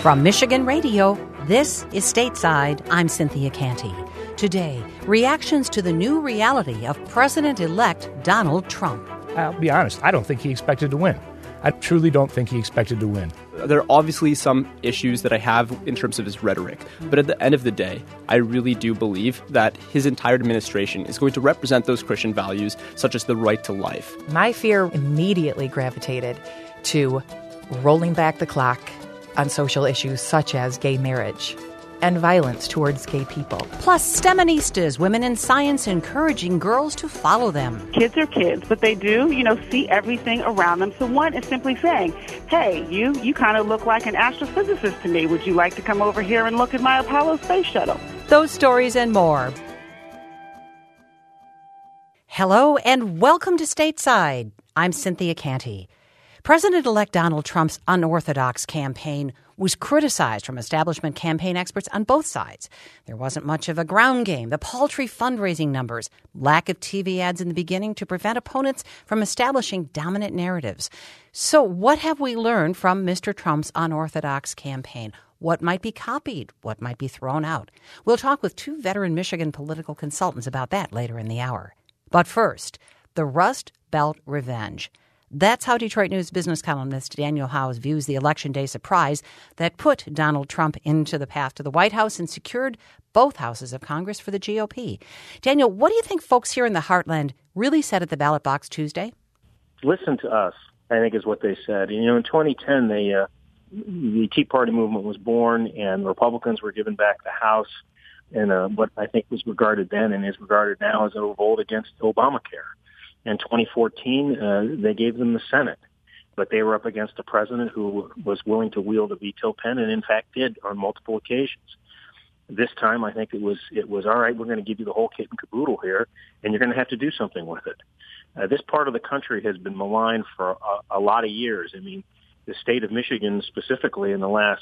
From Michigan Radio, this is Stateside. I'm Cynthia Canty. Today, reactions to the new reality of President-elect Donald Trump. I'll be honest, I don't think he expected to win. I truly don't think he expected to win. There are obviously some issues that I have in terms of his rhetoric, but at the end of the day, I really do believe that his entire administration is going to represent those Christian values, such as the right to life. My fear immediately gravitated to rolling back the clock on social issues such as gay marriage and violence towards gay people. Plus, STEMistas, women in science encouraging girls to follow them. Kids are kids, but they do, see everything around them. So one is simply saying, hey, you kind of look like an astrophysicist to me. Would you like to come over here and look at my Apollo space shuttle? Those stories and more. Hello and welcome to Stateside. I'm Cynthia Canty. President-elect Donald Trump's unorthodox campaign was criticized from establishment campaign experts on both sides. There wasn't much of a ground game, the paltry fundraising numbers, lack of TV ads in the beginning to prevent opponents from establishing dominant narratives. So what have we learned from Mr. Trump's unorthodox campaign? What might be copied? What might be thrown out? We'll talk with two veteran Michigan political consultants about that later in the hour. But first, the Rust Belt Revenge. That's how Detroit News business columnist Daniel Howes views the Election Day surprise that put Donald Trump into the path to the White House and secured both houses of Congress for the GOP. Daniel, what do you think folks here in the heartland really said at the ballot box Tuesday? Listen to us, I think is what they said. In 2010, the Tea Party movement was born, and Republicans were given back the House in what I think was regarded then and is regarded now as a revolt against Obamacare. In 2014, they gave them the Senate, but they were up against a president who was willing to wield a veto pen and, in fact, did on multiple occasions. This time, I think it was all right, we're going to give you the whole kit and caboodle here, and you're going to have to do something with it. This part of the country has been maligned for a lot of years. I mean, the state of Michigan specifically in the last,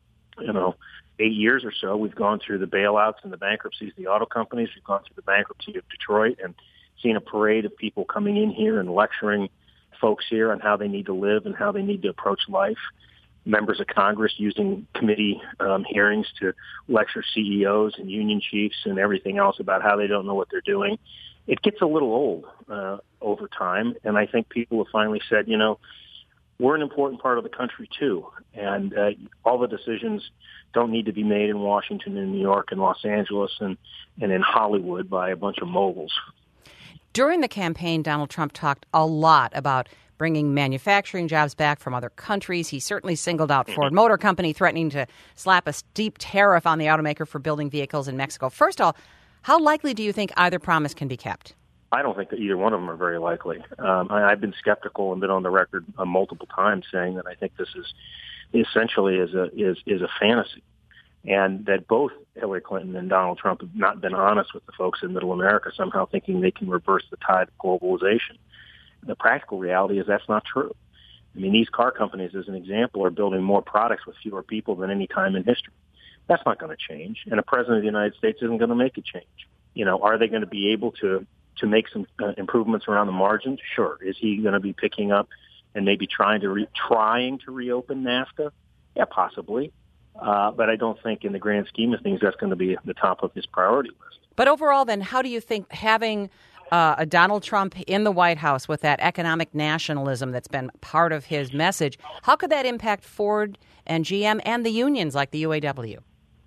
8 years or so, we've gone through the bailouts and the bankruptcies of the auto companies. We've gone through the bankruptcy of Detroit and seen a parade of people coming in here and lecturing folks here on how they need to live and how they need to approach life. Members of Congress using committee hearings to lecture CEOs and union chiefs and everything else about how they don't know what they're doing. It gets a little old over time, and I think people have finally said, we're an important part of the country too, and all the decisions don't need to be made in Washington and New York and Los Angeles and in Hollywood by a bunch of moguls. During the campaign, Donald Trump talked a lot about bringing manufacturing jobs back from other countries. He certainly singled out Ford Motor Company, threatening to slap a steep tariff on the automaker for building vehicles in Mexico. First of all, how likely do you think either promise can be kept? I don't think that either one of them are very likely. I've been skeptical and been on the record multiple times saying that I think this is essentially is a fantasy, and that both Hillary Clinton and Donald Trump have not been honest with the folks in Middle America, somehow thinking they can reverse the tide of globalization. The practical reality is that's not true. I mean, these car companies, as an example, are building more products with fewer people than any time in history. That's not going to change, and a president of the United States isn't going to make a change. Are they going to be able to make some improvements around the margins? Sure. Is he going to be picking up and maybe trying to reopen NAFTA? Yeah, possibly. But I don't think in the grand scheme of things that's going to be at the top of his priority list. But overall, then, how do you think having a Donald Trump in the White House with that economic nationalism that's been part of his message, how could that impact Ford and GM and the unions like the UAW?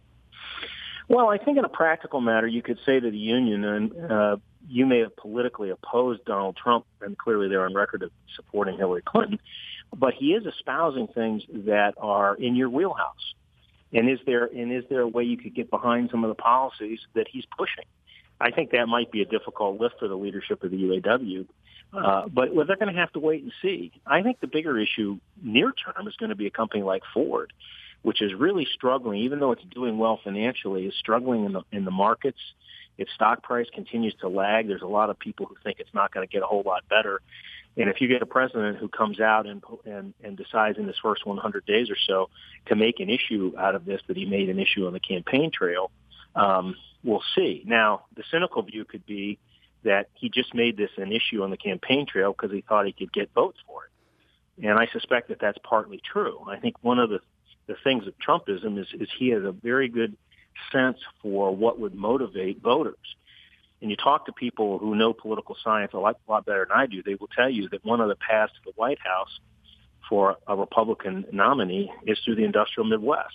Well, I think in a practical matter, you could say to the union, and you may have politically opposed Donald Trump, and clearly they're on record of supporting Hillary Clinton, but he is espousing things that are in your wheelhouse. And is there a way you could get behind some of the policies that he's pushing? I think that might be a difficult lift for the leadership of the UAW, but they're going to have to wait and see. I think the bigger issue near term is going to be a company like Ford, which is really struggling, even though it's doing well financially, is struggling in the markets. Its stock price continues to lag. There's a lot of people who think it's not going to get a whole lot better. And if you get a president who comes out and decides in his first 100 days or so to make an issue out of this, that he made an issue on the campaign trail, we'll see. Now, the cynical view could be that he just made this an issue on the campaign trail because he thought he could get votes for it. And I suspect that that's partly true. I think one of the the things of Trumpism is he has a very good sense for what would motivate voters. And you talk to people who know political science a lot better than I do, they will tell you that one of the paths to the White House for a Republican nominee is through the industrial Midwest.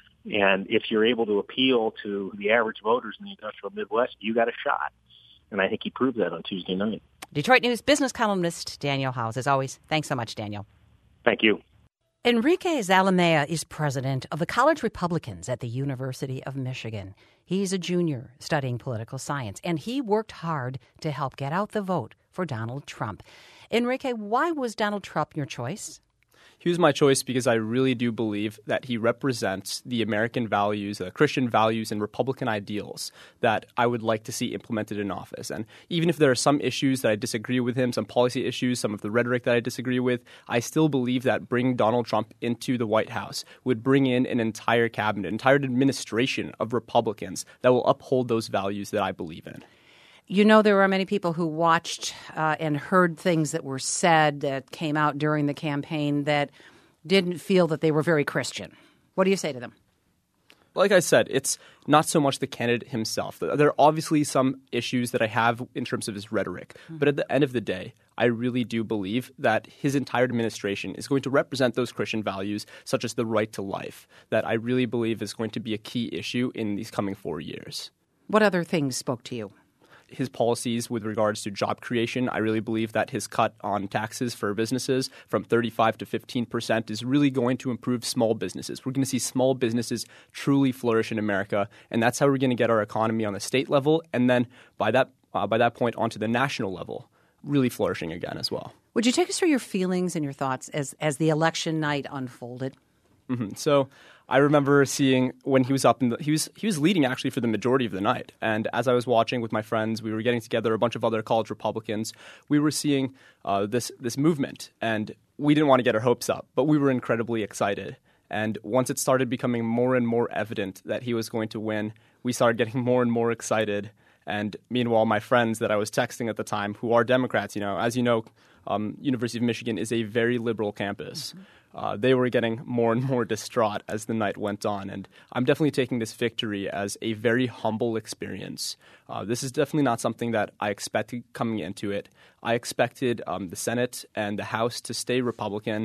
And if you're able to appeal to the average voters in the industrial Midwest, you got a shot. And I think he proved that on Tuesday night. Detroit News business columnist Daniel Howes. As always, thanks so much, Daniel. Thank you. Enrique Zalamea is president of the College Republicans at the University of Michigan. He's a junior studying political science, and he worked hard to help get out the vote for Donald Trump. Enrique, why was Donald Trump your choice? He was my choice because I really do believe that he represents the American values, Christian values, and Republican ideals that I would like to see implemented in office. And even if there are some issues that I disagree with him, some policy issues, some of the rhetoric that I disagree with, I still believe that bringing Donald Trump into the White House would bring in an entire cabinet, entire administration of Republicans that will uphold those values that I believe in. You know, there were many people who watched and heard things that were said that came out during the campaign that didn't feel that they were very Christian. What do you say to them? Like I said, it's not so much the candidate himself. There are obviously some issues that I have in terms of his rhetoric. But at the end of the day, I really do believe that his entire administration is going to represent those Christian values, such as the right to life, that I really believe is going to be a key issue in these coming 4 years. What other things spoke to you? His policies with regards to job creation. I really believe that his cut on taxes for businesses from 35 to 15% is really going to improve small businesses. We're going to see small businesses truly flourish in America, and that's how we're going to get our economy on the state level, and then by that point onto the national level, really flourishing again as well. Would you take us through your feelings and your thoughts as the election night unfolded? Mm-hmm. So I remember seeing when he was up he was leading actually for the majority of the night. And as I was watching with my friends, we were getting together a bunch of other college Republicans. We were seeing this movement, and we didn't want to get our hopes up, but we were incredibly excited. And once it started becoming more and more evident that he was going to win, we started getting more and more excited. And meanwhile, my friends that I was texting at the time, who are Democrats, as you know, University of Michigan is a very liberal campus. They were getting more and more distraught as the night went on. And I'm definitely taking this victory as a very humble experience. This is definitely not something that I expected coming into it. I expected the Senate and the House to stay Republican.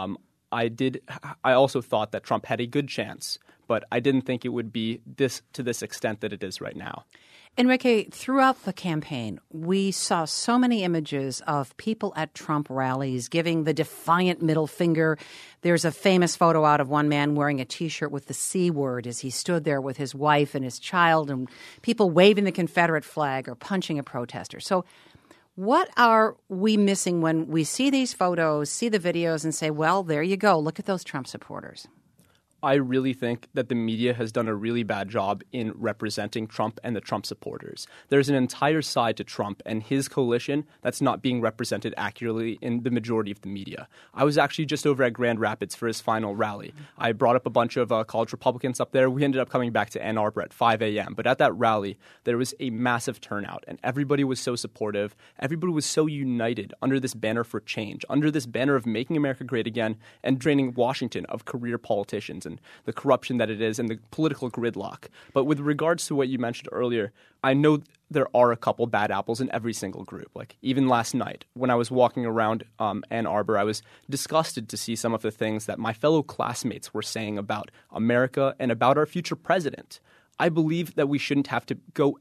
I also thought that Trump had a good chance, but I didn't think it would be to this extent that it is right now. Enrique, throughout the campaign, we saw so many images of people at Trump rallies giving the defiant middle finger. There's a famous photo out of one man wearing a T-shirt with the C word as he stood there with his wife and his child, and people waving the Confederate flag or punching a protester. So what are we missing when we see these photos, see the videos, and say, well, there you go, look at those Trump supporters? I really think that the media has done a really bad job in representing Trump and the Trump supporters. There's an entire side to Trump and his coalition that's not being represented accurately in the majority of the media. I was actually just over at Grand Rapids for his final rally. I brought up a bunch of college Republicans up there. We ended up coming back to Ann Arbor at 5 a.m. But at that rally, there was a massive turnout, and everybody was so supportive. Everybody was so united under this banner for change, under this banner of making America great again and draining Washington of career politicians and the corruption that it is and the political gridlock. But with regards to what you mentioned earlier, I know there are a couple bad apples in every single group. Like even last night when I was walking around Ann Arbor, I was disgusted to see some of the things that my fellow classmates were saying about America and about our future president. I believe that we shouldn't have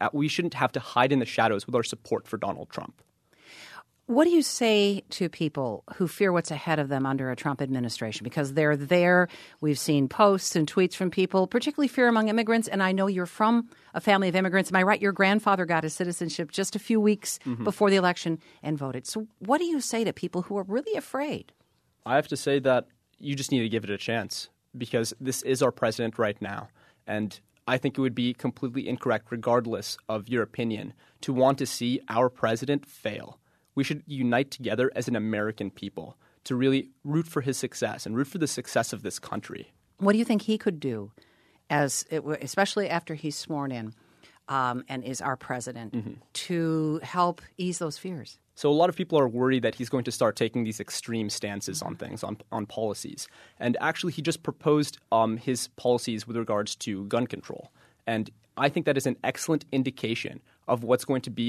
to hide in the shadows with our support for Donald Trump. What do you say to people who fear what's ahead of them under a Trump administration? Because they're there. We've seen posts and tweets from people, particularly fear among immigrants. And I know you're from a family of immigrants. Am I right? Your grandfather got his citizenship just a few weeks before the election and voted. So what do you say to people who are really afraid? I have to say that you just need to give it a chance because this is our president right now. And I think it would be completely incorrect, regardless of your opinion, to want to see our president fail. We should unite together as an American people to really root for his success and root for the success of this country. What do you think he could do, especially after he's sworn in and is our president, to help ease those fears? So a lot of people are worried that he's going to start taking these extreme stances on things, on policies. And actually, he just proposed his policies with regards to gun control. And I think that is an excellent indication of what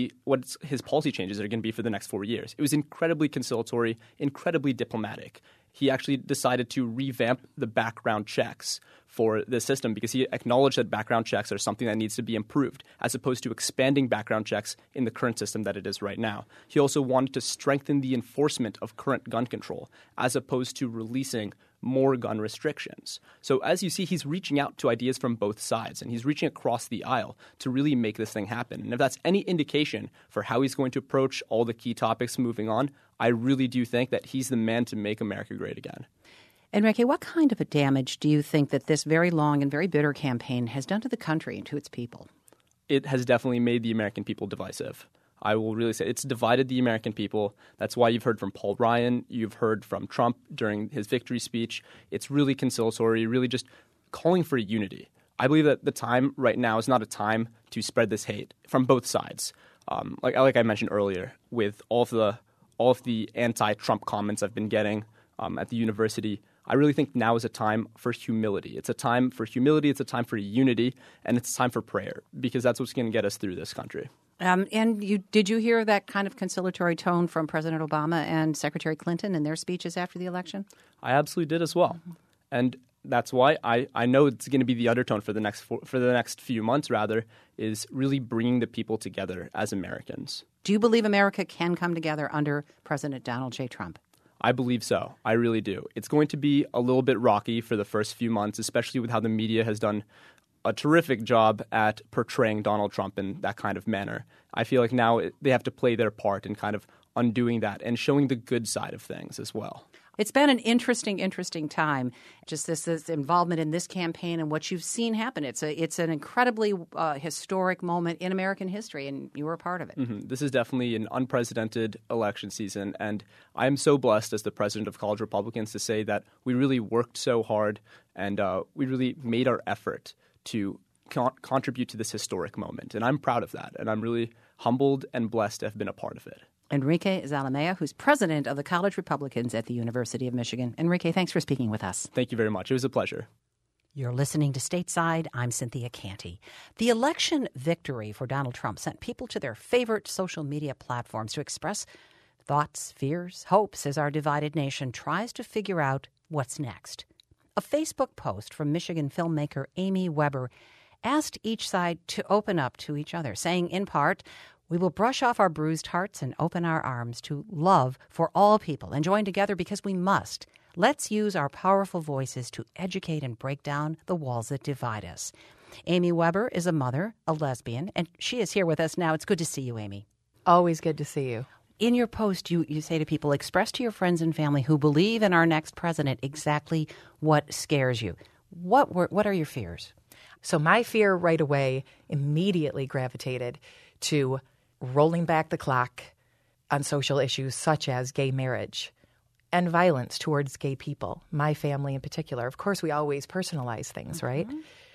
his policy changes are going to be for the next 4 years. It was incredibly conciliatory, incredibly diplomatic. He actually decided to revamp the background checks for the system because he acknowledged that background checks are something that needs to be improved as opposed to expanding background checks in the current system that it is right now. He also wanted to strengthen the enforcement of current gun control as opposed to releasing more gun restrictions. So as you see, he's reaching out to ideas from both sides, and he's reaching across the aisle to really make this thing happen. And if that's any indication for how he's going to approach all the key topics moving on, I really do think that he's the man to make America great again. Enrique, what kind of a damage do you think that this very long and very bitter campaign has done to the country and to its people? It has definitely made the American people divisive. I will really say it's divided the American people. That's why you've heard from Paul Ryan. You've heard from Trump during his victory speech. It's really conciliatory, really just calling for unity. I believe that the time right now is not a time to spread this hate from both sides. Like I mentioned earlier, with all of the anti-Trump comments I've been getting at the university, I really think now is a time for humility. It's a time for humility. It's a time for unity, and it's a time for prayer because that's what's going to get us through this country. And did you hear that kind of conciliatory tone from President Obama and Secretary Clinton in their speeches after the election? I absolutely did as well. And that's why I know it's going to be the undertone for the next few months, rather, is really bringing the people together as Americans. Do you believe America can come together under President Donald J. Trump? I believe so. I really do. It's going to be a little bit rocky for the first few months, especially with how the media has done a terrific job at portraying Donald Trump in that kind of manner. I feel like now they have to play their part in kind of undoing that and showing the good side of things as well. It's been an interesting time, just this involvement in this campaign and what you've seen happen. It's an incredibly historic moment in American history, and you were a part of it. Mm-hmm. This is definitely an unprecedented election season, and I am so blessed as the president of College Republicans to say that we really worked so hard and we really made our effort to contribute to this historic moment. And I'm proud of that, and I'm really humbled and blessed to have been a part of it. Enrique Zalamea, who's president of the College Republicans at the University of Michigan. Enrique, thanks for speaking with us. Thank you very much. It was a pleasure. You're listening to Stateside. I'm Cynthia Canty. The election victory for Donald Trump sent people to their favorite social media platforms to express thoughts, fears, hopes as our divided nation tries to figure out what's next. A Facebook post from Michigan filmmaker Amy Weber asked each side to open up to each other, saying in part, "We will brush off our bruised hearts and open our arms to love for all people and join together because we must. Let's use our powerful voices to educate and break down the walls that divide us." Amy Weber is a mother, a lesbian, and she is here with us now. It's good to see you, Amy. Always good to see you. In your post, you say to people, express to your friends and family who believe in our next president exactly what scares you. What are your fears? So my fear right away immediately gravitated to rolling back the clock on social issues such as gay marriage and violence towards gay people, my family in particular. Of course, we always personalize things, right?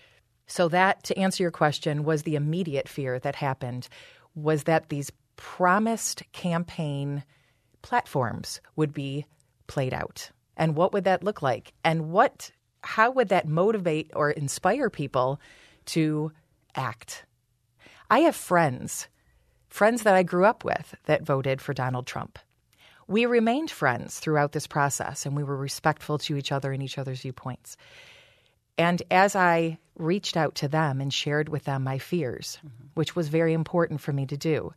So that, to answer your question, was the immediate fear that happened, was that these promised campaign platforms would be played out. And what would that look like? And how would that motivate or inspire people to act? I have friends that I grew up with that voted for Donald Trump. We remained friends throughout this process, and we were respectful to each other and each other's viewpoints. And as I reached out to them and shared with them my fears, which was very important for me to do,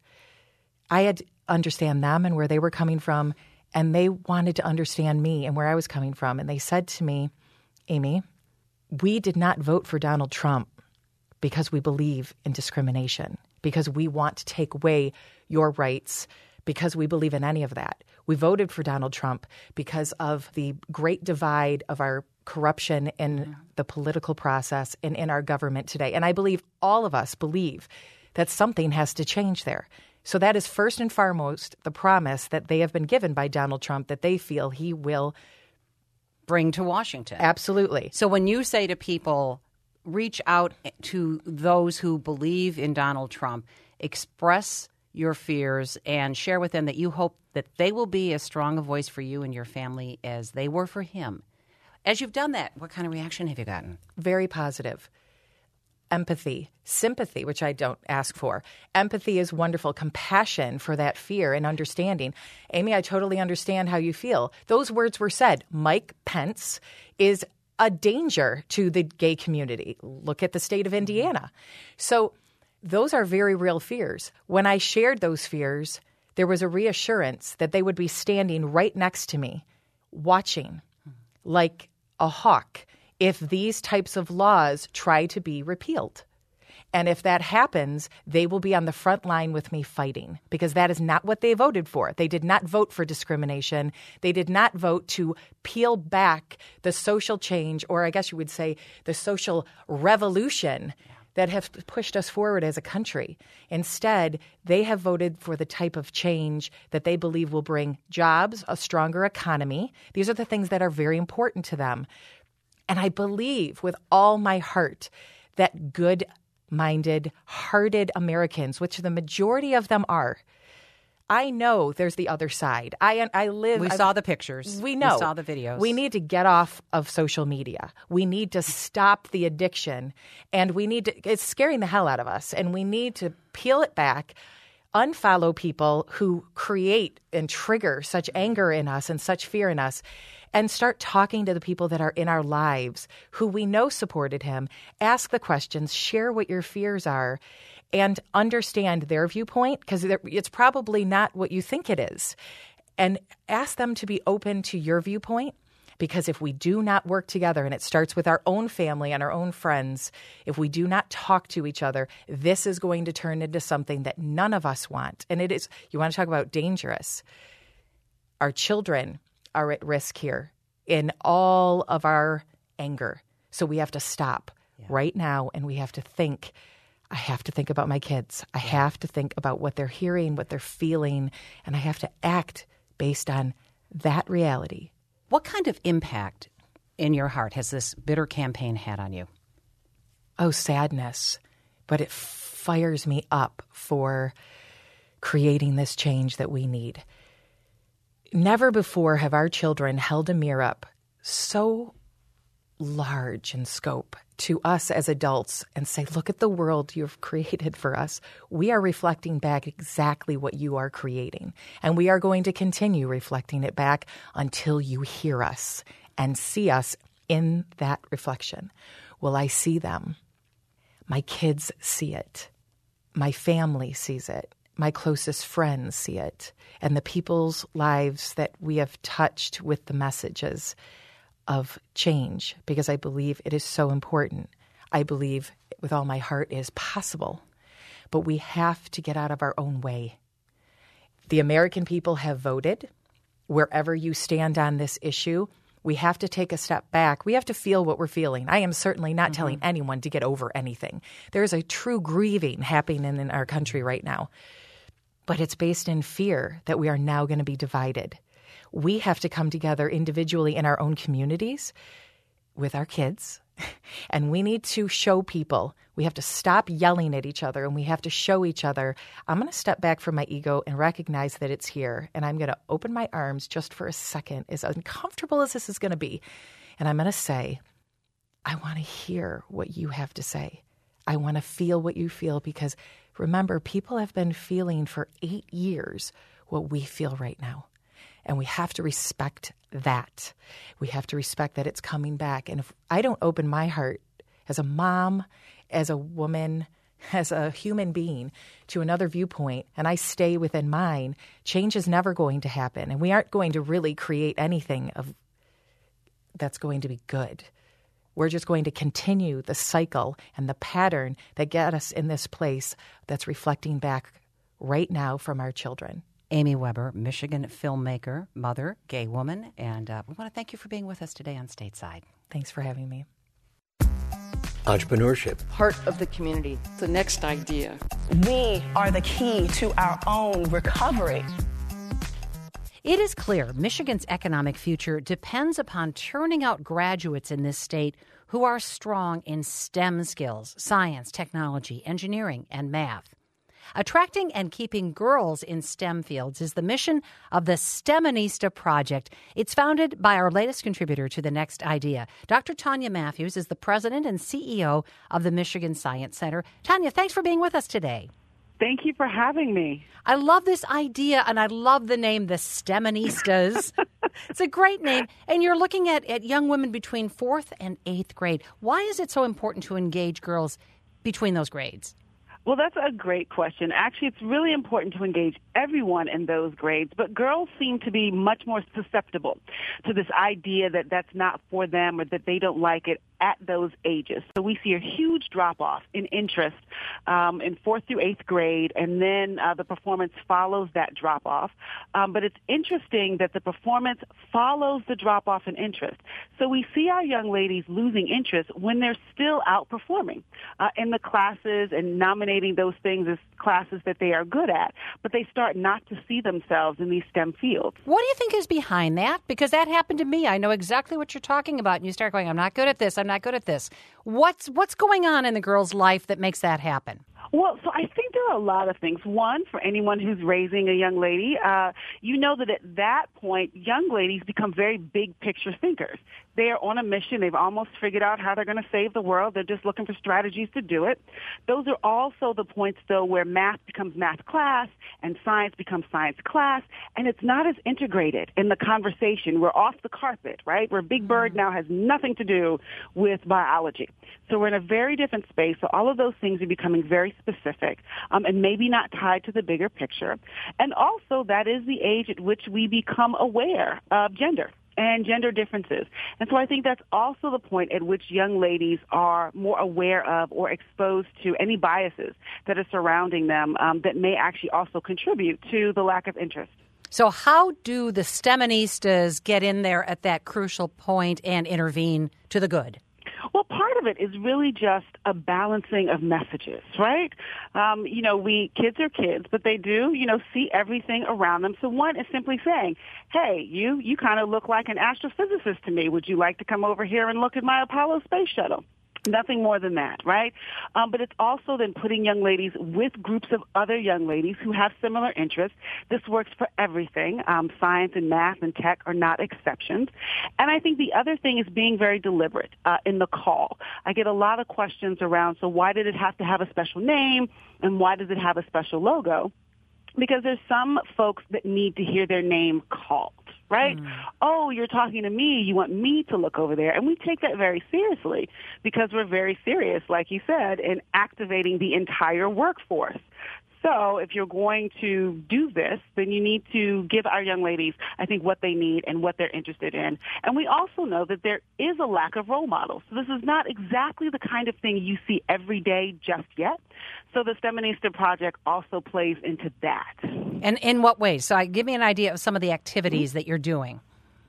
I had to understand them and where they were coming from, and they wanted to understand me and where I was coming from. And they said to me, "Amy, we did not vote for Donald Trump because we believe in discrimination, because we want to take away your rights, because we believe in any of that. We voted for Donald Trump because of the great divide of our corruption in the political process and in our government today." And I believe all of us believe that something has to change there. So that is first and foremost the promise that they have been given by Donald Trump that they feel he will bring to Washington. Absolutely. So when you say to people, reach out to those who believe in Donald Trump, express your fears and share with them that you hope that they will be as strong a voice for you and your family as they were for him. As you've done that, what kind of reaction have you gotten? Very positive. Empathy, sympathy, which I don't ask for. Empathy is wonderful. Compassion for that fear and understanding. Amy, I totally understand how you feel. Those words were said. Mike Pence is a danger to the gay community. Look at the state of Indiana. So those are very real fears. When I shared those fears, there was a reassurance that they would be standing right next to me, watching like a hawk if these types of laws try to be repealed. And if that happens, they will be on the front line with me fighting, because that is not what they voted for. They did not vote for discrimination. They did not vote to peel back the social change, or I guess you would say the social revolution that have pushed us forward as a country. Instead, they have voted for the type of change that they believe will bring jobs, a stronger economy. These are the things that are very important to them. And I believe with all my heart that good-minded, hearted Americans, which the majority of them are, I know there's the other side. I live. We saw the pictures. We know. We saw the videos. We need to get off of social media. We need to stop the addiction, and we need to. It's scaring the hell out of us, and we need to peel it back, unfollow people who create and trigger such anger in us and such fear in us, and start talking to the people that are in our lives who we know supported him. Ask the questions, share what your fears are, and understand their viewpoint, because it's probably not what you think it is. And ask them to be open to your viewpoint, because if we do not work together, and it starts with our own family and our own friends, if we do not talk to each other, this is going to turn into something that none of us want. And it is, you want to talk about dangerous. Our children are at risk here in all of our anger. So we have to stop right now, and we have to think. I have to think about my kids. I have to think about what they're hearing, what they're feeling, and I have to act based on that reality. What kind of impact in your heart has this bitter campaign had on you? Oh, sadness. But it fires me up for creating this change that we need. Never before have our children held a mirror up so large in scope to us as adults and say, look at the world you've created for us. We are reflecting back exactly what you are creating. And we are going to continue reflecting it back until you hear us and see us in that reflection. Will I see them? My kids see it. My family sees it. My closest friends see it. And the people's lives that we have touched with the messages of change, because I believe it is so important. I believe with all my heart it is possible, but we have to get out of our own way. The American people have voted. Wherever you stand on this issue, we have to take a step back. We have to feel what we're feeling. I am certainly not telling anyone to get over anything. There is a true grieving happening in our country right now, but it's based in fear that we are now going to be divided. We have to come together individually in our own communities with our kids, and we need to show people. We have to stop yelling at each other, and we have to show each other, I'm going to step back from my ego and recognize that it's here, and I'm going to open my arms just for a second, as uncomfortable as this is going to be, and I'm going to say, I want to hear what you have to say. I want to feel what you feel, because remember, people have been feeling for 8 years what we feel right now. And we have to respect that. We have to respect that it's coming back. And if I don't open my heart as a mom, as a woman, as a human being to another viewpoint, and I stay within mine, change is never going to happen. And we aren't going to really create anything that's going to be good. We're just going to continue the cycle and the pattern that get us in this place that's reflecting back right now from our children. Amy Weber, Michigan filmmaker, mother, gay woman, and we want to thank you for being with us today on Stateside. Thanks for having me. Entrepreneurship. Part of the community. The next idea. We are the key to our own recovery. It is clear Michigan's economic future depends upon turning out graduates in this state who are strong in STEM skills, science, technology, engineering, and math. Attracting and keeping girls in STEM fields is the mission of the STEMinista Project. It's founded by our latest contributor to The Next Idea. Dr. Tanya Matthews is the president and CEO of the Michigan Science Center. Tanya, thanks for being with us today. Thank you for having me. I love this idea, and I love the name, the STEMinistas. It's a great name. And you're looking at young women between 4th and 8th grade. Why is it so important to engage girls between those grades? Well, that's a great question. Actually, it's really important to engage everyone in those grades, but girls seem to be much more susceptible to this idea that that's not for them or that they don't like it at those ages. So we see a huge drop-off in interest in 4th through 8th grade, and then the performance follows that drop-off. But it's interesting that the performance follows the drop-off in interest. So we see our young ladies losing interest when they're still outperforming in the classes and nominating those things as classes that they are good at, but they start not to see themselves in these STEM fields. What do you think is behind that? Because that happened to me. I know exactly what you're talking about, and you start going, I'm not good at this, I'm not good at this. What's going on in the girl's life that makes that happen? Well, so I think there are a lot of things. One, for anyone who's raising a young lady, you know that at that point, young ladies become very big picture thinkers. They are on a mission. They've almost figured out how they're going to save the world. They're just looking for strategies to do it. Those are also the points, though, where math becomes math class and science becomes science class, and it's not as integrated in the conversation. We're off the carpet, right, where Big Bird now has nothing to do with biology. So we're in a very different space. So all of those things are becoming very specific and maybe not tied to the bigger picture. And also that is the age at which we become aware of gender and gender differences. And so I think that's also the point at which young ladies are more aware of or exposed to any biases that are surrounding them that may actually also contribute to the lack of interest. So how do the STEMinistas get in there at that crucial point and intervene to the good? Well, part of it is really just a balancing of messages, right? Kids are kids, but they do, see everything around them. So one is simply saying, hey, you kind of look like an astrophysicist to me. Would you like to come over here and look at my Apollo space shuttle? Nothing more than that, right? But it's also then putting young ladies with groups of other young ladies who have similar interests. This works for everything. Science and math and tech are not exceptions. And I think the other thing is being very deliberate in the call. I get a lot of questions around, so why did it have to have a special name and why does it have a special logo? Because there's some folks that need to hear their name called. Right? Oh, you're talking to me. You want me to look over there. And we take that very seriously because we're very serious, like you said, in activating the entire workforce. So if you're going to do this, then you need to give our young ladies, I think, what they need and what they're interested in. And we also know that there is a lack of role models. So this is not exactly the kind of thing you see every day just yet. So the STEMinista Project also plays into that. And in what ways? So give me an idea of some of the activities that you're doing.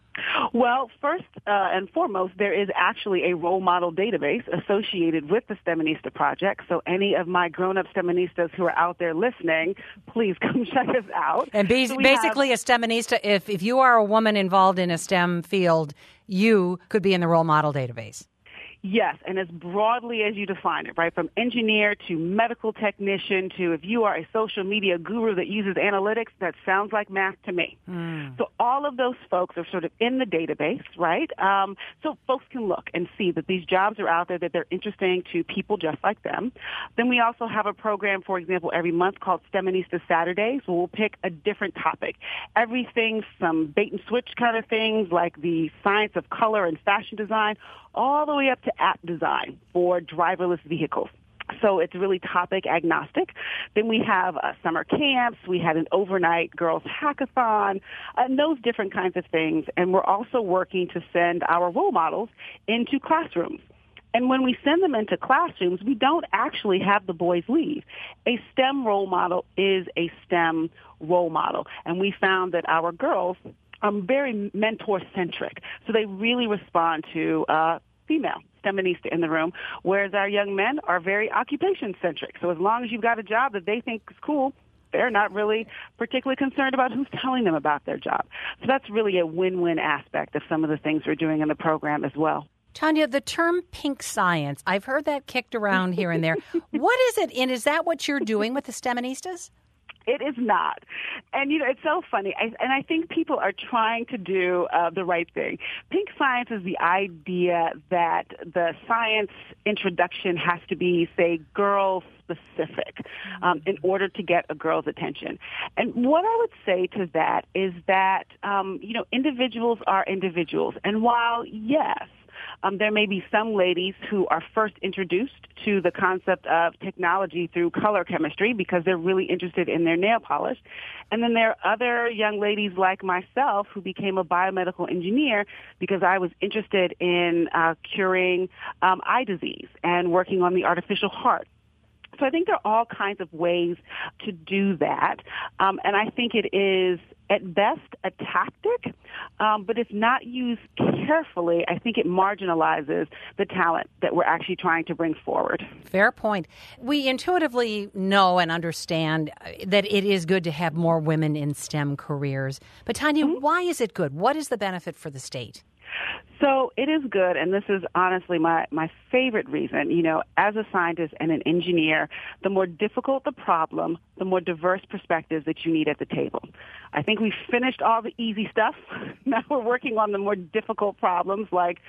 Well, first and foremost, there is actually a role model database associated with the STEMinista Project. So any of my grown-up STEMinistas who are out there listening, please come check us out. And basically a STEMinista, if you are a woman involved in a STEM field, you could be in the role model database. Yes, and as broadly as you define it, right, from engineer to medical technician to if you are a social media guru that uses analytics, that sounds like math to me. So all of those folks are sort of in the database, right? So folks can look and see that these jobs are out there, that they're interesting to people just like them. Then we also have a program, for example, every month called STEMinista Saturdays, where we'll pick a different topic. Everything from bait and switch kind of things like the science of color and fashion design, all the way up to app design for driverless vehicles. So it's really topic agnostic. Then we have summer camps. We had an overnight girls hackathon, and those different kinds of things. And we're also working to send our role models into classrooms. And when we send them into classrooms, we don't actually have the boys leave. A STEM role model is a STEM role model. And we found that our girls are very mentor-centric. So they really respond to female STEMinista in the room, whereas our young men are very occupation-centric. So as long as you've got a job that they think is cool, they're not really particularly concerned about who's telling them about their job. So that's really a win-win aspect of some of the things we're doing in the program as well. Tanya, the term pink science, I've heard that kicked around here and there. What is it, and is that what you're doing with the STEMistas? It is not. And, it's so funny. I think people are trying to do the right thing. Pink science is the idea that the science introduction has to be, say, girl-specific in order to get a girl's attention. And what I would say to that is that, individuals are individuals. And while, yes, there may be some ladies who are first introduced to the concept of technology through color chemistry because they're really interested in their nail polish. And then there are other young ladies like myself who became a biomedical engineer because I was interested in curing eye disease and working on the artificial heart. So I think there are all kinds of ways to do that. And I think it is, at best, a tactic. But if not used carefully, I think it marginalizes the talent that we're actually trying to bring forward. Fair point. We intuitively know and understand that it is good to have more women in STEM careers. But Tanya, why is it good? What is the benefit for the state? So it is good, and this is honestly my favorite reason. As a scientist and an engineer, the more difficult the problem, the more diverse perspectives that you need at the table. I think we've finished all the easy stuff. Now we're working on the more difficult problems like,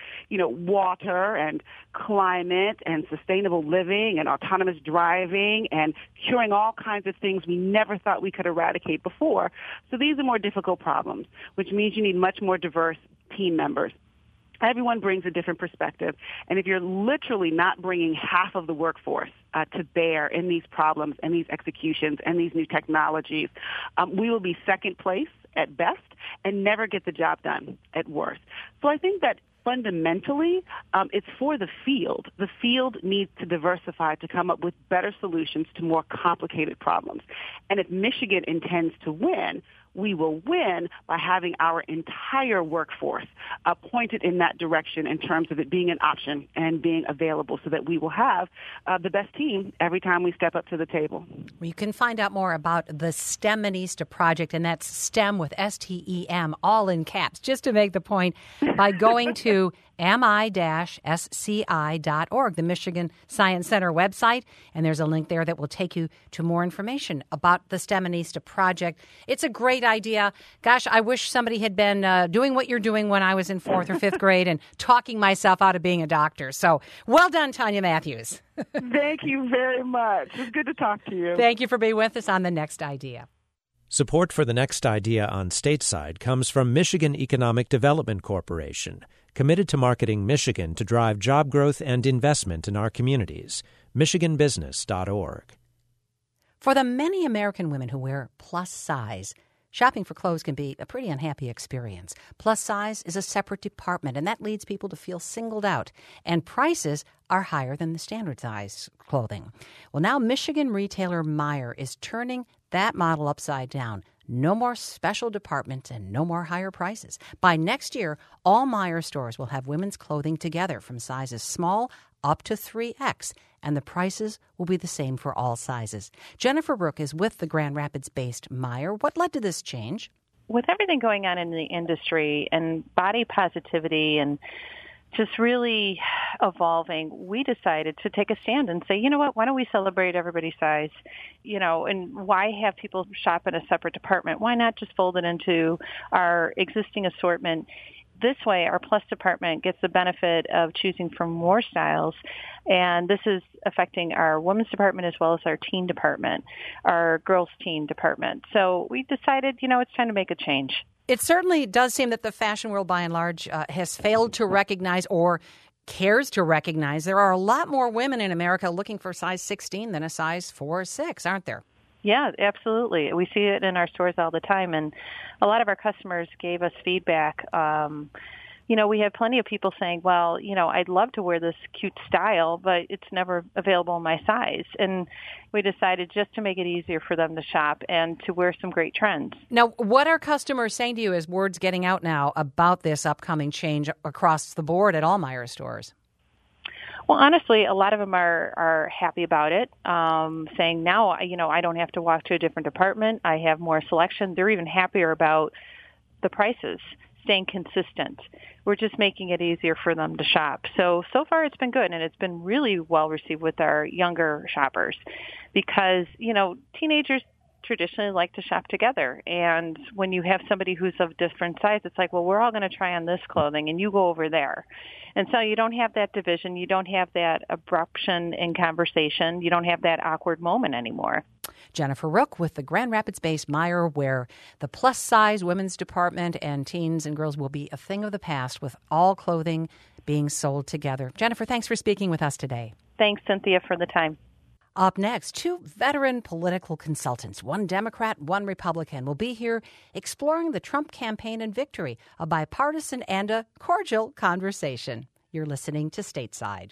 water and climate and sustainable living and autonomous driving and curing all kinds of things we never thought we could eradicate before. So these are more difficult problems, which means you need much more diverse team members. Everyone brings a different perspective. And if you're literally not bringing half of the workforce to bear in these problems and these executions and these new technologies, we will be second place at best and never get the job done at worst. So I think that fundamentally, it's for the field. The field needs to diversify to come up with better solutions to more complicated problems. And if Michigan intends to win, we will win by having our entire workforce pointed in that direction in terms of it being an option and being available so that we will have the best team every time we step up to the table. Well, you can find out more about the STEMinista project, and that's STEM with STEM, all in caps, just to make the point, by going to mi-sci.org, the Michigan Science Center website, and there's a link there that will take you to more information about the STEMinista project. It's a great idea. Gosh, I wish somebody had been doing what you're doing when I was in 4th or 5th grade and talking myself out of being a doctor. So well done, Tanya Matthews. Thank you very much. It's good to talk to you. Thank you for being with us on The Next Idea. Support for The Next Idea on Stateside comes from Michigan Economic Development Corporation, committed to marketing Michigan to drive job growth and investment in our communities. MichiganBusiness.org. For the many American women who wear plus size, shopping for clothes can be a pretty unhappy experience. Plus size is a separate department, and that leads people to feel singled out. And prices are higher than the standard size clothing. Well, now Michigan retailer Meijer is turning that model upside down. No more special departments and no more higher prices. By next year, all Meijer stores will have women's clothing together from sizes small up to 3X, and the prices will be the same for all sizes. Jennifer Rook is with the Grand Rapids-based Meijer. What led to this change? With everything going on in the industry and body positivity and just really evolving, we decided to take a stand and say, you know what, why don't we celebrate everybody's size? And why have people shop in a separate department? Why not just fold it into our existing assortment? This way, our Plus department gets the benefit of choosing from more styles, and this is affecting our women's department as well as our teen department, our girls' teen department. So we decided, it's time to make a change. It certainly does seem that the fashion world, by and large, has failed to recognize or cares to recognize there are a lot more women in America looking for size 16 than a size 4 or 6, aren't there? Yeah, absolutely. We see it in our stores all the time, and a lot of our customers gave us feedback. We have plenty of people saying, well, I'd love to wear this cute style, but it's never available in my size. And we decided just to make it easier for them to shop and to wear some great trends. Now, what are customers saying to you as word's getting out now about this upcoming change across the board at all Meijer stores? Well, honestly, a lot of them are happy about it, saying now, I don't have to walk to a different department. I have more selection. They're even happier about the prices, staying consistent. We're just making it easier for them to shop. So far it's been good, and it's been really well received with our younger shoppers because, teenagers traditionally like to shop together. And when you have somebody who's of different size, it's like, well, we're all going to try on this clothing and you go over there. And so you don't have that division. You don't have that abruption in conversation. You don't have that awkward moment anymore. Jennifer Rook with the Grand Rapids-based Meijer, where the plus-size women's department and teens and girls will be a thing of the past with all clothing being sold together. Jennifer, thanks for speaking with us today. Thanks, Cynthia, for the time. Up next, two veteran political consultants, one Democrat, one Republican, will be here exploring the Trump campaign and victory, a bipartisan and a cordial conversation. You're listening to Stateside.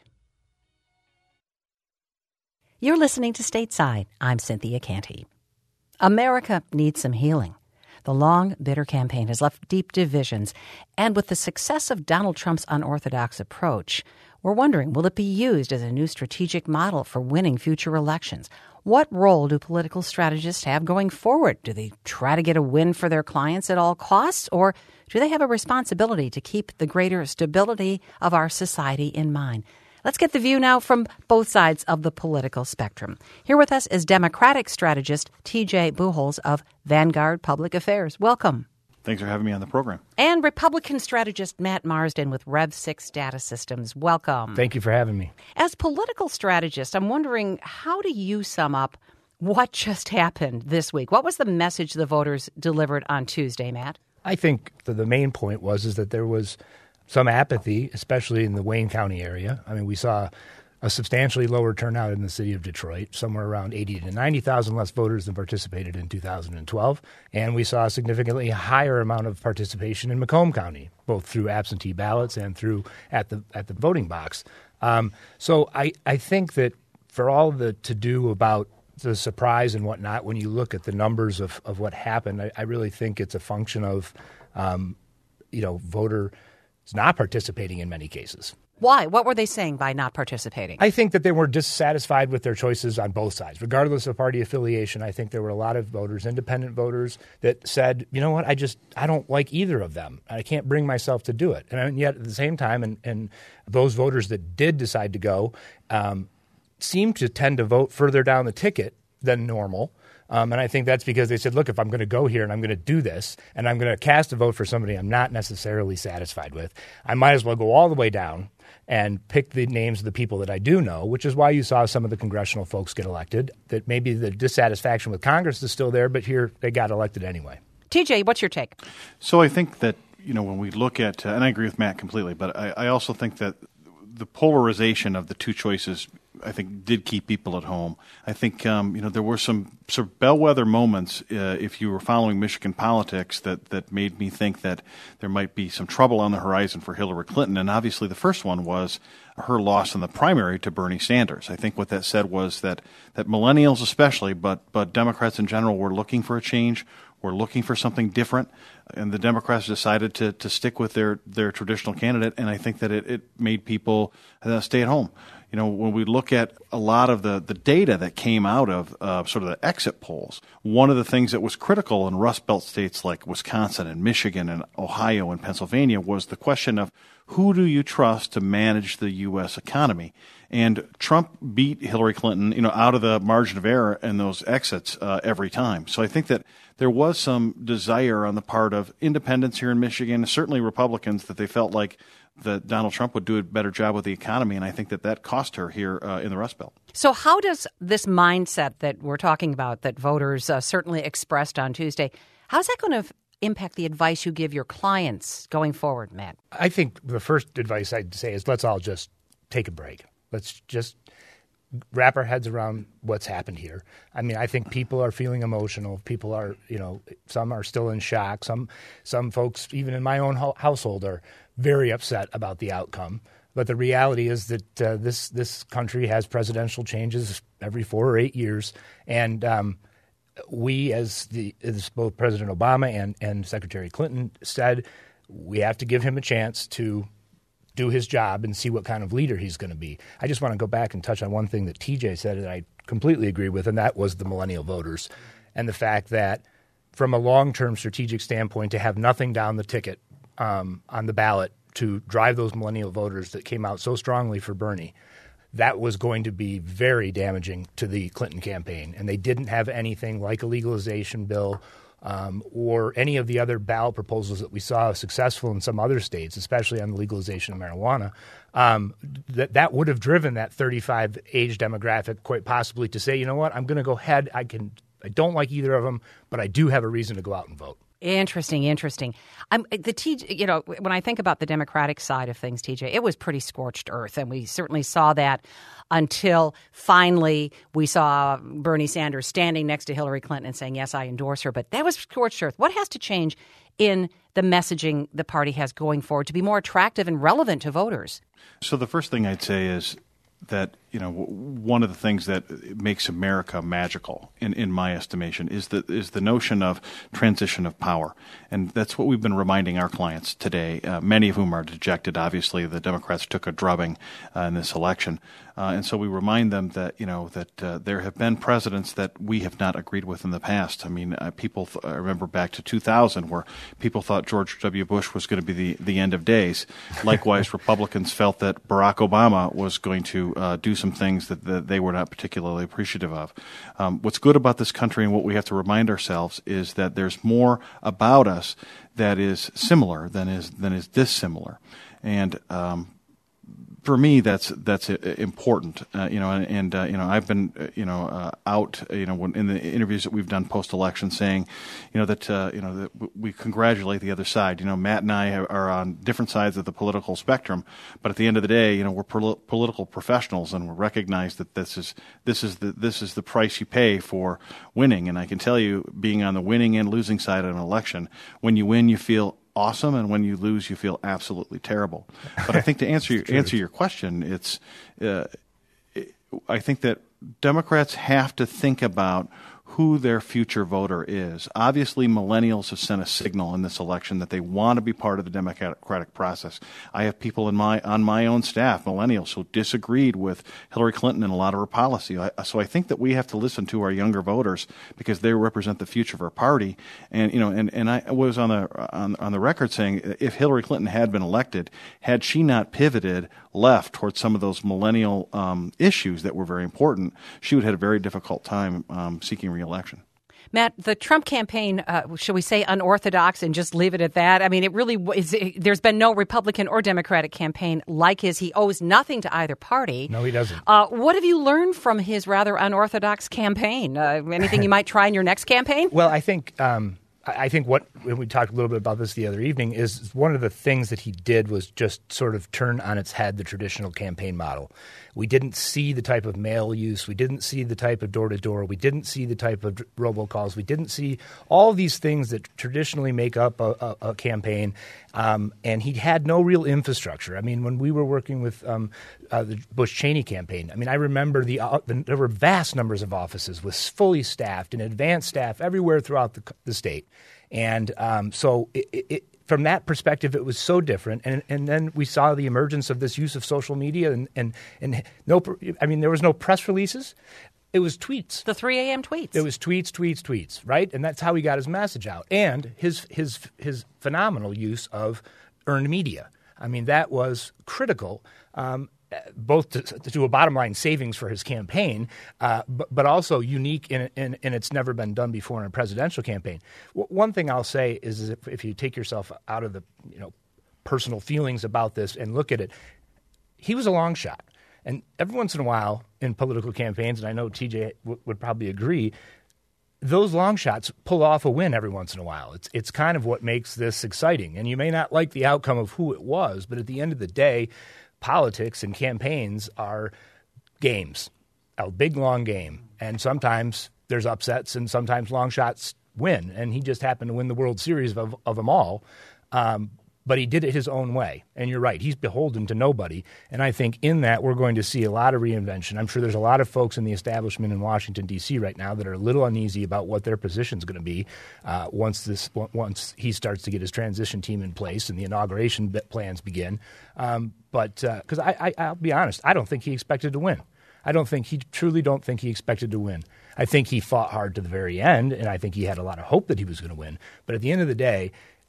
You're listening to Stateside. I'm Cynthia Canty. America needs some healing. The long, bitter campaign has left deep divisions, and with the success of Donald Trump's unorthodox approach, we're wondering, will it be used as a new strategic model for winning future elections? What role do political strategists have going forward? Do they try to get a win for their clients at all costs, or do they have a responsibility to keep the greater stability of our society in mind? Let's get the view now from both sides of the political spectrum. Here with us is Democratic strategist T.J. Buchholz of Vanguard Public Affairs. Welcome. Thanks for having me on the program. And Republican strategist Matt Marsden with Rev6 Data Systems. Welcome. Thank you for having me. As political strategist, I'm wondering, how do you sum up what just happened this week? What was the message the voters delivered on Tuesday, Matt? I think the main point is that there was some apathy, especially in the Wayne County area. I mean, we saw a substantially lower turnout in the city of Detroit, somewhere around 80 to 90,000 less voters than participated in 2012. And we saw a significantly higher amount of participation in Macomb County, both through absentee ballots and through at the voting box. So I think that for all the to-do about the surprise and whatnot, when you look at the numbers of what happened, I really think it's a function of, voters not participating in many cases. Why? What were they saying by not participating? I think that they were dissatisfied with their choices on both sides. Regardless of party affiliation, I think there were a lot of voters, independent voters, that said, you know what, I don't like either of them. I can't bring myself to do it. And yet at the same time, and those voters that did decide to go seemed to tend to vote further down the ticket than normal. And I think that's because they said, look, if I'm going to go here and I'm going to do this and I'm going to cast a vote for somebody I'm not necessarily satisfied with, I might as well go all the way down and pick the names of the people that I do know, which is why you saw some of the congressional folks get elected, that maybe the dissatisfaction with Congress is still there, but here they got elected anyway. TJ, what's your take? So I think that, when we look at, and I agree with Matt completely, but I also think that the polarization of the two choices, I think, did keep people at home. I think, there were some sort of bellwether moments, if you were following Michigan politics, that made me think that there might be some trouble on the horizon for Hillary Clinton. And obviously the first one was her loss in the primary to Bernie Sanders. I think what that said was that millennials especially, but Democrats in general, were looking for a change, were looking for something different. And the Democrats decided to stick with their traditional candidate, and I think that it made people stay at home. When we look at a lot of the data that came out of sort of the exit polls, one of the things that was critical in Rust Belt states like Wisconsin and Michigan and Ohio and Pennsylvania was the question of who do you trust to manage the U.S. economy? And Trump beat Hillary Clinton, out of the margin of error in those exits every time. So I think that there was some desire on the part of independents here in Michigan, certainly Republicans, that they felt like that Donald Trump would do a better job with the economy, and I think that cost her here in the Rust Belt. So how does this mindset that we're talking about, that voters certainly expressed on Tuesday, how's that going to impact the advice you give your clients going forward, Matt? I think the first advice I'd say is let's all just take a break. Let's just wrap our heads around what's happened here. I mean, I think people are feeling emotional. People are, some are still in shock. Some folks, even in my own household, are very upset about the outcome. But the reality is that this country has presidential changes every 4 or 8 years, and we, as both President Obama and Secretary Clinton said, we have to give him a chance to do his job and see what kind of leader he's going to be. I just want to go back and touch on one thing that TJ said that I completely agree with, and that was the millennial voters and the fact that from a long-term strategic standpoint, to have nothing down the ticket on the ballot to drive those millennial voters that came out so strongly for Bernie, that was going to be very damaging to the Clinton campaign. And they didn't have anything like a legalization bill or any of the other ballot proposals that we saw successful in some other states, especially on the legalization of marijuana. That would have driven that 35 age demographic quite possibly to say, you know what, I'm going to go ahead. I don't like either of them, but I do have a reason to go out and vote. Interesting. When I think about the Democratic side of things, TJ, it was pretty scorched earth, and we certainly saw that until finally we saw Bernie Sanders standing next to Hillary Clinton and saying, yes, I endorse her. But that was scorched earth. What has to change in the messaging the party has going forward to be more attractive and relevant to voters? So the first thing I'd say is that, one of the things that makes America magical, in my estimation, is the notion of transition of power. And that's what we've been reminding our clients today, many of whom are dejected. Obviously, the Democrats took a drubbing in this election. And so we remind them that, there have been presidents that we have not agreed with in the past. I mean, I remember back to 2000 where people thought George W. Bush was going to be the end of days. Likewise, Republicans felt that Barack Obama was going to do some things that they were not particularly appreciative of. What's good about this country and what we have to remind ourselves is that there's more about us that is similar than is dissimilar. And for me, that's important, I've been, out, in the interviews that we've done post-election saying, that we congratulate the other side. Matt and I are on different sides of the political spectrum, but at the end of the day, we're political professionals, and we recognize that this is the price you pay for winning. And I can tell you, being on the winning and losing side of an election, when you win, you feel awesome, and when you lose, you feel absolutely terrible. But I think to answer your question, it's I think that Democrats have to think about who their future voter is. Obviously, millennials have sent a signal in this election that they want to be part of the democratic process. I have people on my own staff, millennials, who disagreed with Hillary Clinton and a lot of her policy. So I think that we have to listen to our younger voters because they represent the future of our party. And and I was on the record saying if Hillary Clinton had been elected, had she not pivoted left towards some of those millennial issues that were very important, she would have had a very difficult time seeking re-election. Matt, the Trump campaign, shall we say unorthodox and just leave it at that? I mean, it really is. There's been no Republican or Democratic campaign like his. He owes nothing to either party. No, he doesn't. What have you learned from his rather unorthodox campaign? Anything you might try in your next campaign? Well, I think when we talked a little bit about this the other evening, is one of the things that he did was just sort of turn on its head the traditional campaign model. We didn't see the type of mail use. We didn't see the type of door-to-door. We didn't see the type of robocalls. We didn't see all these things that traditionally make up a campaign. And he had no real infrastructure. I mean, when we were working with the Bush-Cheney campaign, I mean, I remember there were vast numbers of offices with fully staffed and advanced staff everywhere throughout the state. And so from that perspective, it was so different. And then we saw the emergence of this use of social media and there was no press releases. It was tweets. The 3 a.m. tweets. It was tweets, right? And that's how he got his message out. And his phenomenal use of earned media. I mean, that was critical, both to a bottom line savings for his campaign, but also unique and it's never been done before in a presidential campaign. One thing I'll say is if you take yourself out of the personal feelings about this and look at it, he was a long shot. And every once in a while in political campaigns, and I know TJ would probably agree, those long shots pull off a win every once in a while. It's kind of what makes this exciting. And you may not like the outcome of who it was, but at the end of the day, politics and campaigns are games, a big, long game. And sometimes there's upsets and sometimes long shots win. And he just happened to win the World Series of them all. But he did it his own way. And you're right, he's beholden to nobody. And I think in that we're going to see a lot of reinvention. I'm sure there's a lot of folks in the establishment in Washington, D.C. right now that are a little uneasy about what their position is going to be once he starts to get his transition team in place and the inauguration plans begin. But because I'll be honest, I don't think he expected to win. Truly don't think he expected to win. I think he fought hard to the very end, and I think he had a lot of hope that he was going to win. But at the end of the day,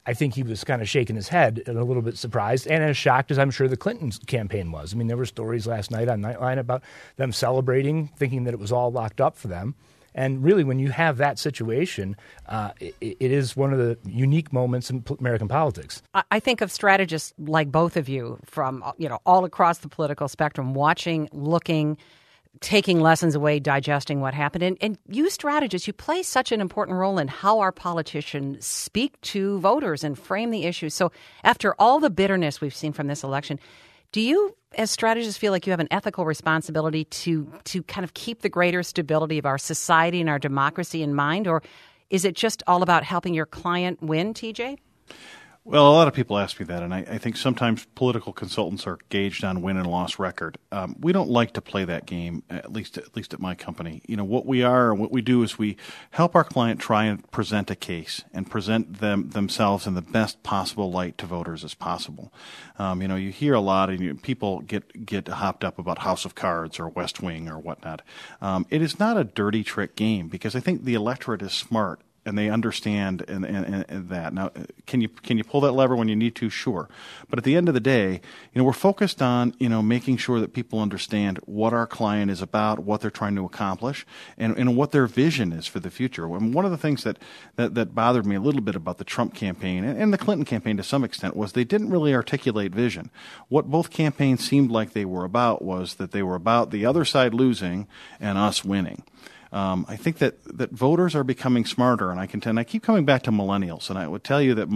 I think he was kind of shaking his head and a little bit surprised and as shocked as I'm sure the Clinton campaign was. I mean, there were stories last night on Nightline about them celebrating, thinking that it was all locked up for them. And really, when you have that situation, it is one of the unique moments in American politics. I think of strategists like both of you from all across the political spectrum, watching, looking, taking lessons away, digesting what happened. And you strategists, you play such an important role in how our politicians speak to voters and frame the issues. So after all the bitterness we've seen from this election, do you, as strategists, feel like you have an ethical responsibility to kind of keep the greater stability of our society and our democracy in mind? Or is it just all about helping your client win, TJ? Well, a lot of people ask me that, and I think sometimes political consultants are gauged on win and loss record. We don't like to play that game, at least at my company. What we are and what we do is we help our client try and present a case and present themselves in the best possible light to voters as possible. You hear a lot, and people get hopped up about House of Cards or West Wing or whatnot. It is not a dirty trick game because I think the electorate is smart. And they understand and that. Now, can you pull that lever when you need to? Sure. But at the end of the day, we're focused on, making sure that people understand what our client is about, what they're trying to accomplish, and what their vision is for the future. And one of the things that bothered me a little bit about the Trump campaign and the Clinton campaign to some extent was they didn't really articulate vision. What both campaigns seemed like they were about was that they were about the other side losing and us winning. I think that voters are becoming smarter, and I keep coming back to millennials, and I would tell you that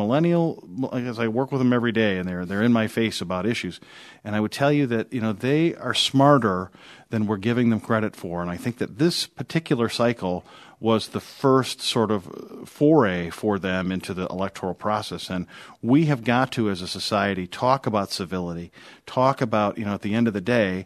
as I work with them every day, and they're in my face about issues, and I would tell you that they are smarter than we're giving them credit for, and I think that this particular cycle was the first sort of foray for them into the electoral process. And we have got to, as a society, talk about civility, talk about, at the end of the day,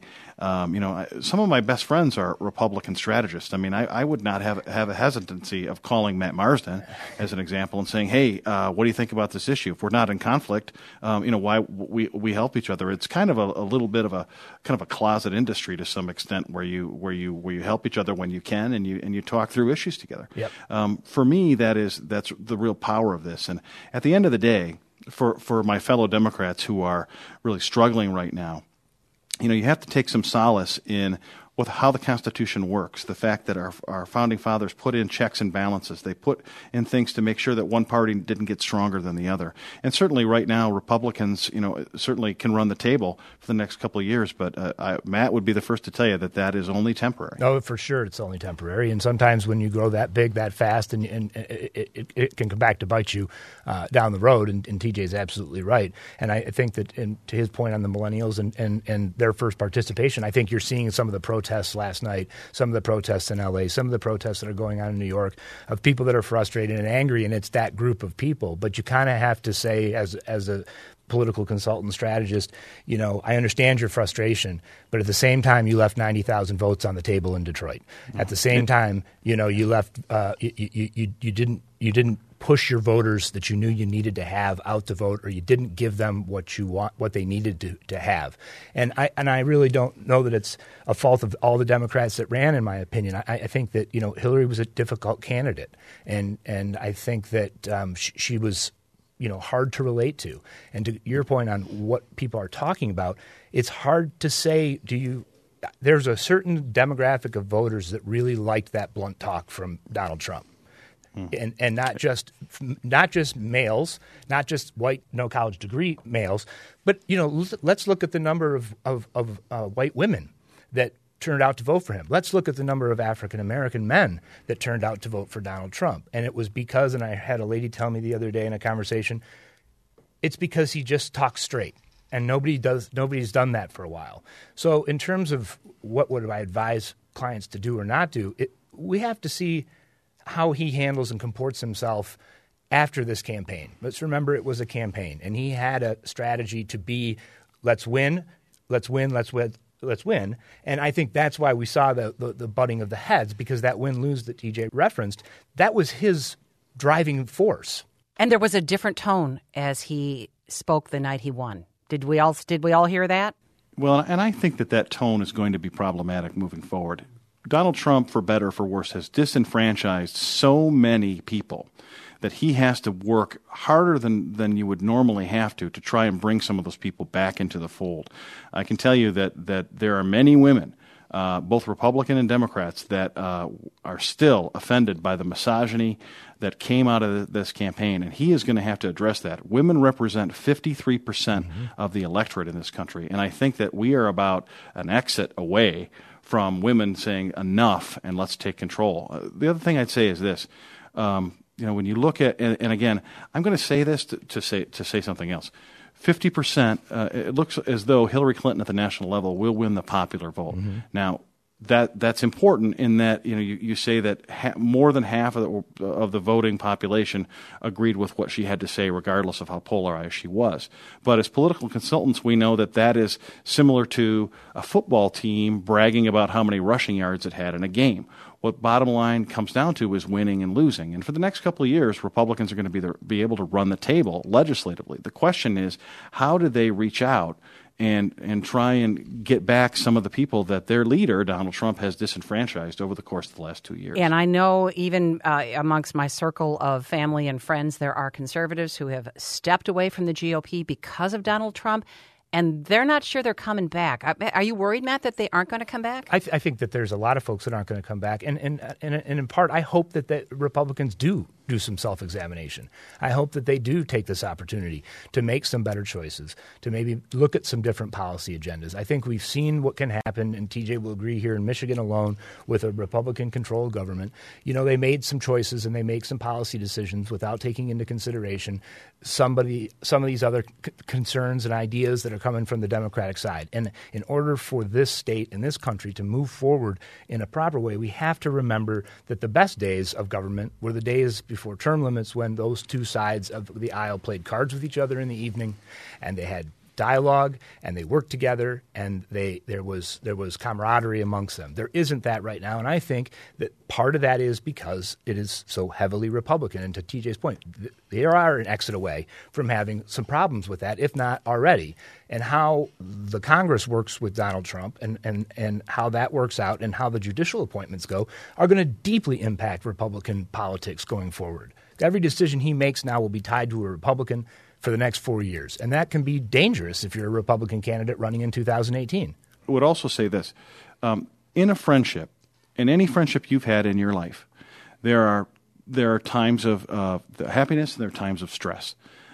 some of my best friends are Republican strategists. I mean, I would not have a hesitancy of calling Matt Marsden as an example and saying, hey, what do you think about this issue? If we're not in conflict, why we help each other. It's kind of a little bit of a kind of a closet industry to some extent where you help each other when you can and you talk through issues together. Yep. For me, that's the real power of this. And at the end of the day, for my fellow Democrats who are really struggling right now, you have to take some solace in with how the Constitution works, the fact that our founding fathers put in checks and balances. They put in things to make sure that one party didn't get stronger than the other. And certainly right now, Republicans, certainly can run the table for the next couple of years. But Matt would be the first to tell you that is only temporary. No, for sure it's only temporary. And sometimes when you grow that big, that fast, and it can come back to bite you down the road. And TJ's absolutely right. And I think that, to his point on the millennials and their first participation, I think you're seeing some of the protests last night, some of the protests in L.A., some of the protests that are going on in New York of people that are frustrated and angry, and it's that group of people. But you kind of have to say, as a political consultant strategist, I understand your frustration, but at the same time, you left 90,000 votes on the table in Detroit. At the same time, you left you didn't push your voters that you knew you needed to have out to vote, or you didn't give them what they needed to have. And I really don't know that it's a fault of all the Democrats that ran, in my opinion. I think that Hillary was a difficult candidate, and I think that she was hard to relate to. And to your point on what people are talking about, it's hard to say, there's a certain demographic of voters that really liked that blunt talk from Donald Trump. And not just males, not just white, no college degree males, but let's look at the number of white women that turned out to vote for him. Let's look at the number of African American men that turned out to vote for Donald Trump. And it was because, and I had a lady tell me the other day in a conversation, it's because he just talks straight. And nobody's done that for a while. So in terms of what would I advise clients to do or not do, we have to see how he handles and comports himself after this campaign. Let's remember it was a campaign, and he had a strategy to be, let's win. And I think that's why we saw the butting of the heads, because that win-lose that TJ referenced, that was his driving force. And there was a different tone as he spoke the night he won. Did we all hear that? Well, and I think that tone is going to be problematic moving forward. Donald Trump, for better or for worse, has disenfranchised so many people that he has to work harder than you would normally have to try and bring some of those people back into the fold. I can tell you that there are many women, both Republican and Democrats, that are still offended by the misogyny that came out of this campaign, and he is going to have to address that. Women represent 53% of the electorate in this country, and I think that we are about an exit away from women saying enough and let's take control. The other thing I'd say is this. When you look at, and again, I'm going to say this to say something else. 50%, it looks as though Hillary Clinton at the national level will win the popular vote. Now, that's important in that you say that more than half of the voting population agreed with what she had to say, regardless of how polarized she was. But as political consultants, we know that is similar to a football team bragging about how many rushing yards it had in a game. What bottom line comes down to is winning and losing. And for the next couple of years, Republicans are going to be able to run the table legislatively. The question is, how do they reach out and try and get back some of the people that their leader, Donald Trump, has disenfranchised over the course of the last 2 years? And I know even amongst my circle of family and friends, there are conservatives who have stepped away from the GOP because of Donald Trump, and they're not sure they're coming back. Are you worried, Matt, that they aren't going to come back? I think that there's a lot of folks that aren't going to come back. And in part, I hope that Republicans do some self-examination. I hope that they do take this opportunity to make some better choices, to maybe look at some different policy agendas. I think we've seen what can happen, and TJ will agree here in Michigan alone, with a Republican-controlled government. They made some choices and they make some policy decisions without taking into consideration some of these other concerns and ideas that are coming from the Democratic side. And in order for this state and this country to move forward in a proper way, we have to remember that the best days of government were the days before term limits, when those two sides of the aisle played cards with each other in the evening, and they had dialogue and they worked together, and there was camaraderie amongst them. There isn't that right now, and I think that part of that is because it is so heavily Republican. And to TJ's point, they are an exit away from having some problems with that, if not already. And how the Congress works with Donald Trump and how that works out and how the judicial appointments go are going to deeply impact Republican politics going forward. Every decision he makes now will be tied to a Republican for the next 4 years. And that can be dangerous if you're a Republican candidate running in 2018. I would also say this. In a friendship, in any friendship you've had in your life, there are times of happiness and there are times of stress.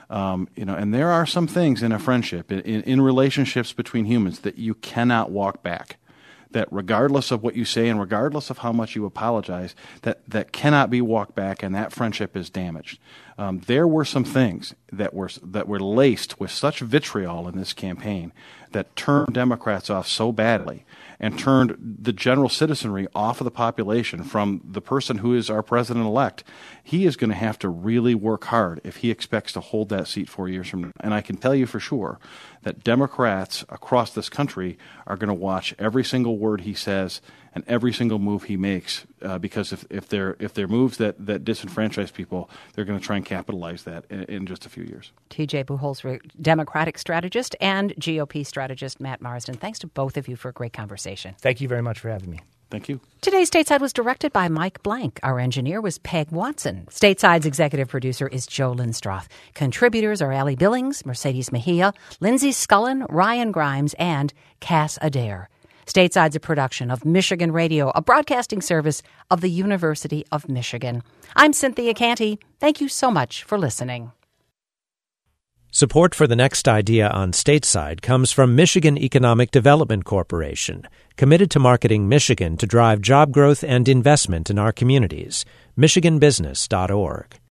And there are some things in a friendship, in relationships between humans, that you cannot walk back. That regardless of what you say and regardless of how much you apologize, that cannot be walked back, and that friendship is damaged. There were some things that were laced with such vitriol in this campaign that turned Democrats off so badly and turned the general citizenry off of the population from the person who is our president-elect. He is going to have to really work hard if he expects to hold that seat 4 years from now. And I can tell you for sure that Democrats across this country are going to watch every single word he says and every single move he makes, because if they're moves that disenfranchise people, they're going to try and capitalize that in just a few years. TJ Buchholz, Democratic strategist, and GOP strategist Matt Marsden. Thanks to both of you for a great conversation. Thank you very much for having me. Thank you. Today's Stateside was directed by Mike Blank. Our engineer was Peg Watson. Stateside's executive producer is Joe Lindstroth. Contributors are Allie Billings, Mercedes Mejia, Lindsay Scullin, Ryan Grimes, and Cass Adair. Stateside's a production of Michigan Radio, a broadcasting service of the University of Michigan. I'm Cynthia Canty. Thank you so much for listening. Support for the next idea on Stateside comes from Michigan Economic Development Corporation, committed to marketing Michigan to drive job growth and investment in our communities. MichiganBusiness.org.